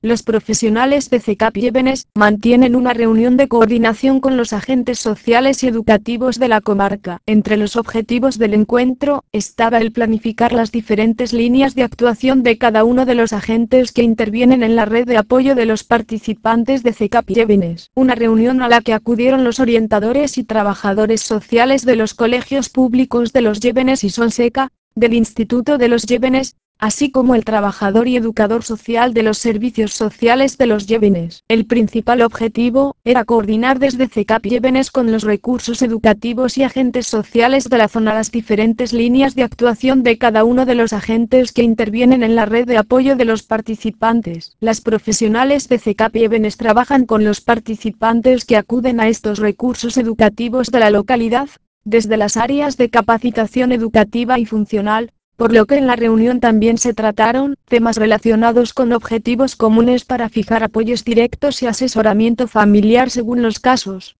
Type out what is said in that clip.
Los profesionales de CECAP Llévenes mantienen una reunión de coordinación con los agentes sociales y educativos de la comarca. Entre los objetivos del encuentro estaba el planificar las diferentes líneas de actuación de cada uno de los agentes que intervienen en la red de apoyo de los participantes de CECAP Llévenes. Una reunión a la que acudieron los orientadores y trabajadores sociales de los colegios públicos de los Llévenes y Sonseca, del Instituto de los Llévenes, así como el trabajador y educador social de los servicios sociales de los Llévenes. El principal objetivo era coordinar desde CECAP Llévenes con los recursos educativos y agentes sociales de la zona las diferentes líneas de actuación de cada uno de los agentes que intervienen en la red de apoyo de los participantes. Las profesionales de CECAP Llévenes trabajan con los participantes que acuden a estos recursos educativos de la localidad, desde las áreas de capacitación educativa y funcional, por lo que en la reunión también se trataron temas relacionados con objetivos comunes para fijar apoyos directos y asesoramiento familiar según los casos.